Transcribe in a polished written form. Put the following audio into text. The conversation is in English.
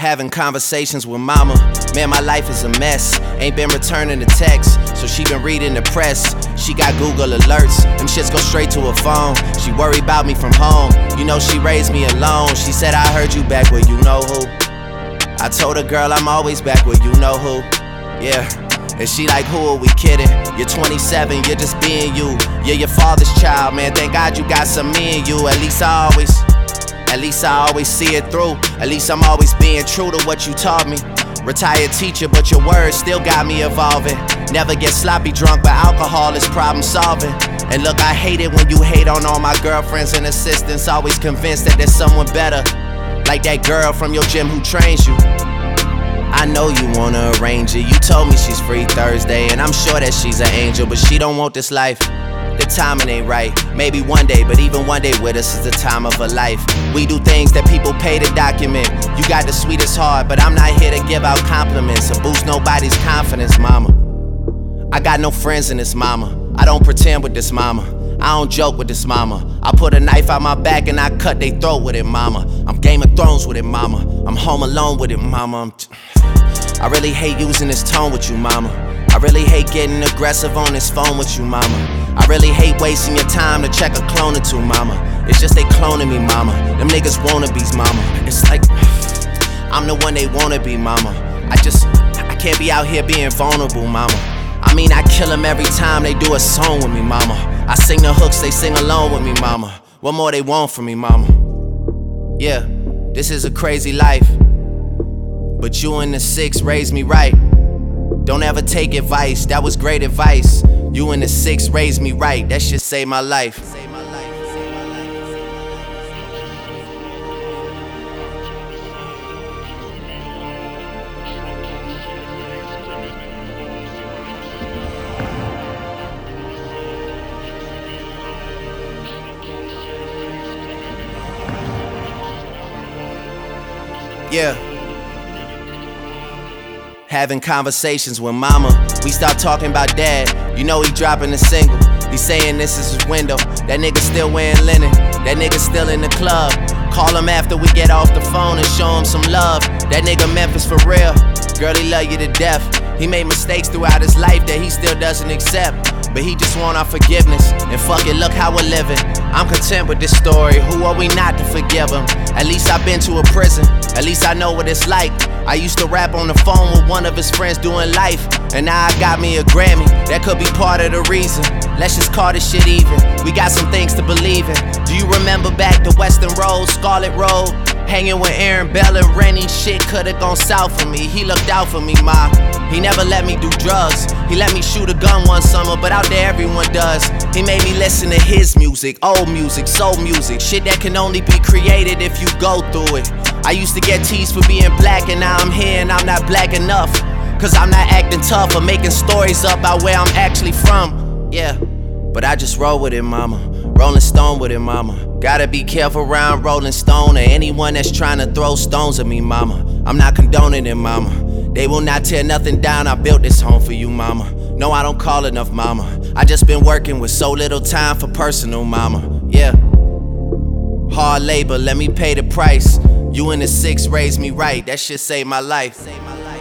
Having conversations with mama. Man, my life is a mess. Ain't been returning the text, so she been reading the press. She got Google alerts, them shits go straight to her phone. She worry about me from home, you know she raised me alone. She said, I heard you back where you know who. I told her, girl, I'm always back where you know who. Yeah. And she like, who are we kidding? You're 27, you're just being you. You're your father's child, man, thank God you got some me in you. At least I always see it through. At least I'm always being true to what you taught me. Retired teacher, but your words still got me evolving. Never get sloppy drunk, but alcohol is problem solving. And look, I hate it when you hate on all my girlfriends and assistants. Always convinced that there's someone better, like that girl from your gym who trains you. I know you wanna arrange it. You told me she's free Thursday, and I'm sure that she's an angel, but she don't want this life. The timing ain't right. Maybe one day, but even one day with us is the time of her life. We do things that people pay to document. You got the sweetest heart, but I'm not here to give out compliments or boost nobody's confidence, mama. I got no friends in this mama. I don't pretend with this mama. I don't joke with this mama. I put a knife out my back and I cut they throat with it, mama. I'm Game of Thrones with it, mama. I'm Home Alone with it, mama. I really hate using this tone with you, mama. I really hate getting aggressive on this phone with you, mama. I really hate wasting your time to check a clone or two, mama. It's just they cloning me, mama. Them niggas wannabes, mama. It's like, I'm the one they wanna be, mama. I can't be out here being vulnerable, mama. I mean, I kill them every time they do a song with me, mama. I sing the hooks, they sing along with me, mama. What more they want from me, mama? Yeah, this is a crazy life, but you and the 6 raised me right. Don't ever take advice, that was great advice. You and the 6 raised me right, that shit saved my life. Yeah. Having conversations with mama. We start talking about dad. You know he dropping a single. He saying this is his window. That nigga still wearing linen. That nigga still in the club. Call him after we get off the phone and show him some love. That nigga Memphis for real. Girl, he love you to death. He made mistakes throughout his life that he still doesn't accept, but he just want our forgiveness. And fuck it, look how we're living. I'm content with this story. Who are we not to forgive him? At least I've been to a prison. At least I know what it's like. I used to rap on the phone with one of his friends doing life, and now I got me a Grammy. That could be part of the reason. Let's just call this shit even. We got some things to believe in. Do you remember back to Western Road, Scarlet Road? Hanging with Aaron Bell and Rennie, shit could've gone south for me. He looked out for me, ma. He never let me do drugs. He let me shoot a gun one summer, but out there everyone does. He made me listen to his music, old music, soul music. Shit that can only be created if you go through it. I used to get teased for being black, and now I'm here and I'm not black enough. Cause I'm not acting tough or making stories up about where I'm actually from. Yeah, but I just roll with it, mama. Rolling Stone with it, mama. Gotta be careful around Rolling Stone or anyone that's trying to throw stones at me, mama. I'm not condoning it, mama. They will not tear nothing down. I built this home for you, mama. No, I don't call enough, mama. I just been working with so little time for personal, mama. Yeah. Hard labor, let me pay the price. You and the 6 raised me right. That shit saved my life.